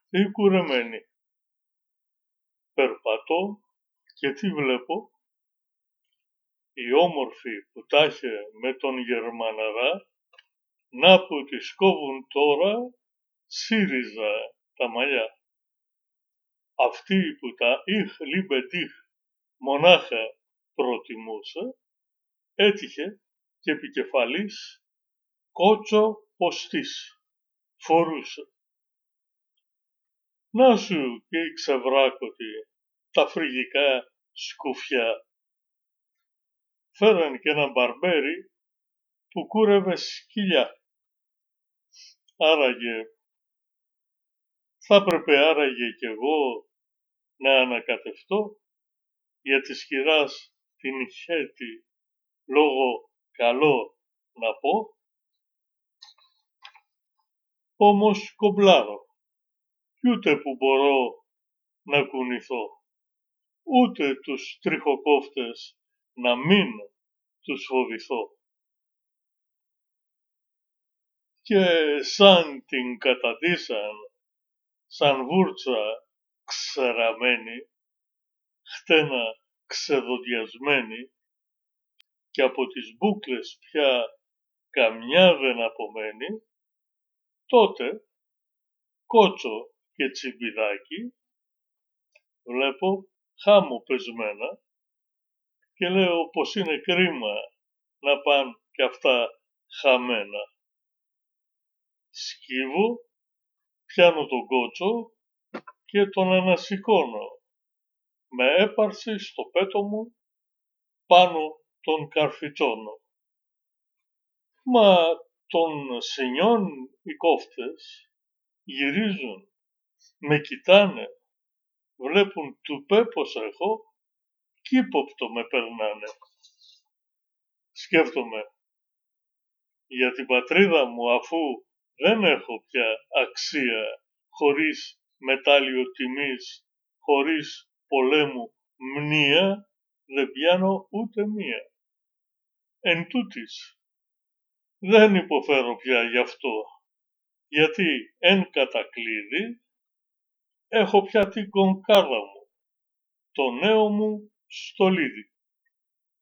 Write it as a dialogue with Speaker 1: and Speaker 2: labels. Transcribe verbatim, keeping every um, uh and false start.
Speaker 1: ή κουρεμένη. Περπατώ και τι βλέπω? Η όμορφη που τα είχε με τον Γερμαναρά, να που της κόβουν τώρα ΣΥΡΙΖΑ τα μαλλιά. Αυτή που τα «ich liebe dich» μονάχα προτιμούσε, έτυχε και επικεφαλής κότσο ποστής φορούσε. Να σου και η ξεβράκωτη, τα φρυγικά σκουφιά. Φέραν και έναν μπαρμπέρι που κούρευε σκυλιά. Άραγε, θα έπρεπε άραγε κι εγώ να ανακατευτώ για της χειράς την ηχέτη λόγω καλό να πω. Όμως κομπλάρω κι ούτε που μπορώ να κουνηθώ, ούτε τους τριχοκόφτες να μην τους φοβηθώ. Και σαν την καταντήσαν, σαν βούρτσα ξεραμένη, χτένα ξεδοντιασμένη, και από τις μπούκλες πια καμιά δεν απομένει, τότε κότσο και τσιμπιδάκι βλέπω χάμω πεσμένα και λέω πως είναι κρίμα να παν κι αυτά χαμένα. Σκύβω, πιάνω τον κότσο και τον ανασηκώνω με έπαρση στο πέτο μου πάνω τον καρφιτσώνω. Μα των σινιών οι κόφτες γυρίζουν, με κοιτάνε, βλέπουν τουπέ πως έχω κι ύποπτο με περνάνε. Σκέφτομαι, για την πατρίδα μου αφού δεν έχω πια αξία, χωρίς μετάλλιο τιμής, χωρίς πολέμου μνήα, δεν πιάνω ούτε μία. Εν τούτης, δεν υποφέρω πια γι' αυτό, γιατί εν κατακλείδη έχω πια την κονκάρδα μου, το νέο μου στολίδι.